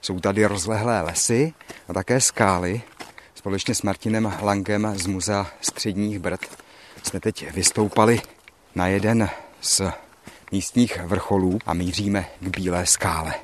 Jsou tady rozlehlé lesy a také skály. Společně s Martinem Langem z Muzea Středních Brd jsme teď vystoupali na jeden z místních vrcholů a míříme k Bílé skále.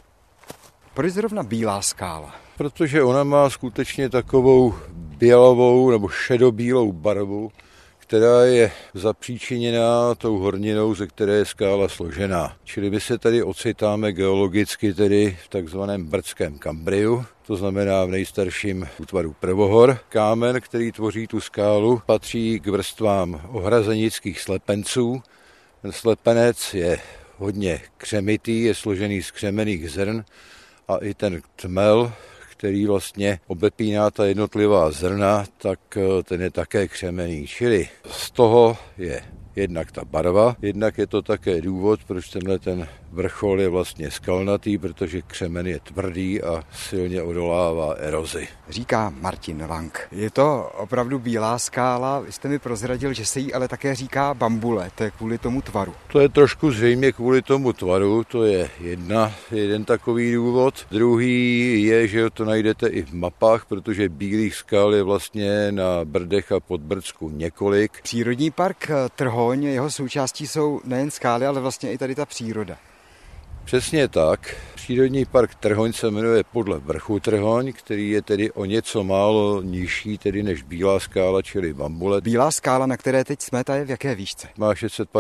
Proč zrovna Bílá skála? Protože ona má skutečně takovou bělavou nebo šedobílou barvu, která je zapříčiněná tou horninou, ze které je skála složená. Čili my se tady ocitáme geologicky tedy v takzvaném brdském kambriu, to znamená v nejstarším útvaru prvohor. Kámen, který tvoří tu skálu, patří k vrstvám ohrazenických slepenců. Ten slepenec je hodně křemitý, je složený z křemenných zrn a i ten tmel, který vlastně obepíná ta jednotlivá zrna, tak ten je také křemený. Čili z toho je jednak ta barva, jednak je to také důvod, proč tenhle ten vrchol je vlastně skalnatý, protože křemen je tvrdý a silně odolává erozi. Říká Martin Lang. Je to opravdu bílá skála, vy jste mi prozradil, že se jí ale také říká bambule, to je kvůli tomu tvaru. To je trošku zřejmě kvůli tomu tvaru, to je jeden takový důvod. Druhý je, že to najdete i v mapách, protože bílých skal je vlastně na Brdech a Podbrdsku několik. Přírodní park Trhoň, jeho součástí jsou nejen skály, ale vlastně i tady ta příroda. Přesně tak. Přírodní park Trhoň se jmenuje podle vrchu Trhoň, který je tedy o něco málo nižší tedy než Bílá skála, čili bambule. Bílá skála, na které teď jsme, ta je v jaké výšce? Má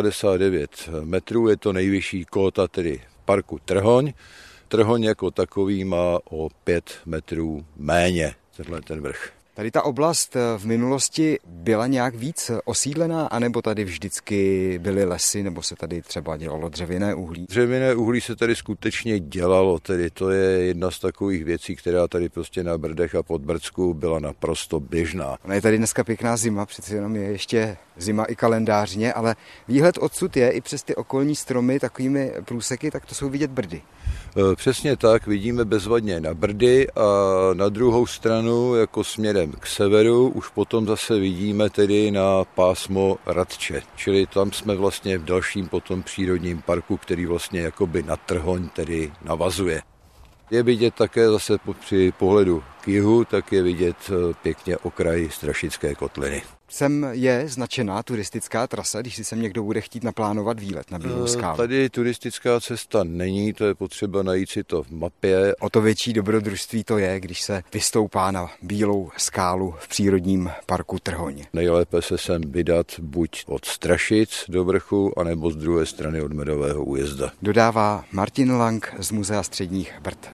659 metrů, je to nejvyšší kóta tedy parku Trhoň. Trhoň jako takový má o 5 metrů méně, tenhle ten vrch. Tady ta oblast v minulosti byla nějak víc osídlená, anebo tady vždycky byly lesy, nebo se tady třeba dělalo dřevěné uhlí? Dřevěné uhlí se tady skutečně dělalo, tedy to je jedna z takových věcí, která tady prostě na Brdech a Podbrdsku byla naprosto běžná. Ona je tady dneska pěkná zima, přece jenom je ještě zima i kalendářně, ale výhled odsud je i přes ty okolní stromy takovými průseky, tak to jsou vidět Brdy. Přesně tak, vidíme bezvadně na Brdy a na druhou stranu jako směrem k severu už potom zase vidíme tedy na pásmo Radče, čili tam jsme vlastně v dalším potom přírodním parku, který vlastně jakoby na Trhoň tedy navazuje. Je vidět také zase při pohledu k jihu, tak je vidět pěkně okraj Strašické kotliny. Sem je značená turistická trasa, když si sem někdo bude chtít naplánovat výlet na Bílou skálu. Tady turistická cesta není, to je potřeba najít si to v mapě. O to větší dobrodružství to je, když se vystoupá na Bílou skálu v přírodním parku Trhoň. Nejlépe se sem vydat buď od Strašic do vrchu, anebo z druhé strany od Medového újezda. Dodává Martin Lang z Muzea Středních Brd.